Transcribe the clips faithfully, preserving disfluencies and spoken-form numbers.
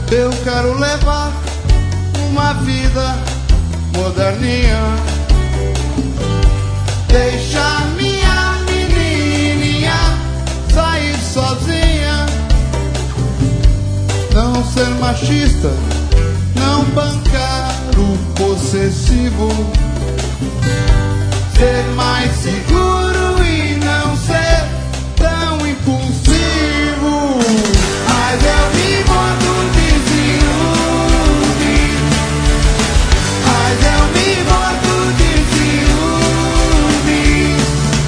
Eu quero levar uma vida moderninha, deixar minha menininha sair sozinha, não ser machista, não bancar o possessivo, ser mais seguro e não ser tão impulsivo. Mas eu me mordo de ciúme, mas eu me mordo de ciúme.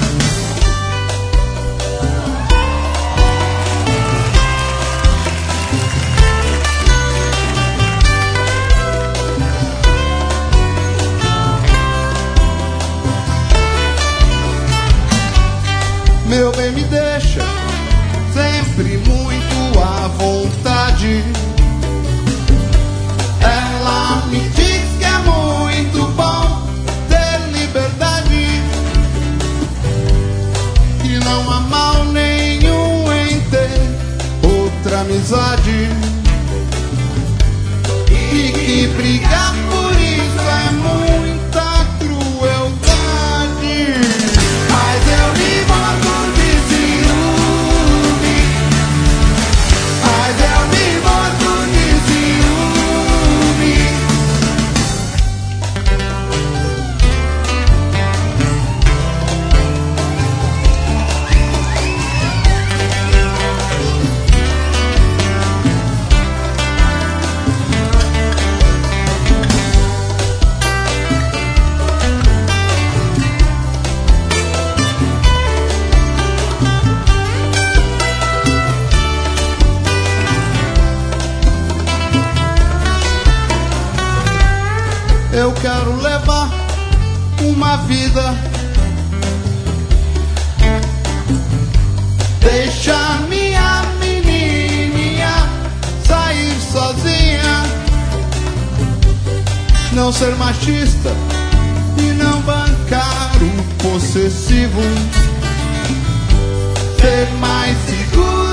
Meu bem, me deixa sempre muito à vontade. Ela me diz que é muito bom ter liberdade, que não há mal nenhum em ter outra amizade, e que brigar por isso é muita crueldade. Mas eu me mordo de ciúme, mas eu me mordo de ciúme. Eu quero levar uma vida, deixar minha menininha sair sozinha, não ser machista e não bancar o possessivo, ser mais seguro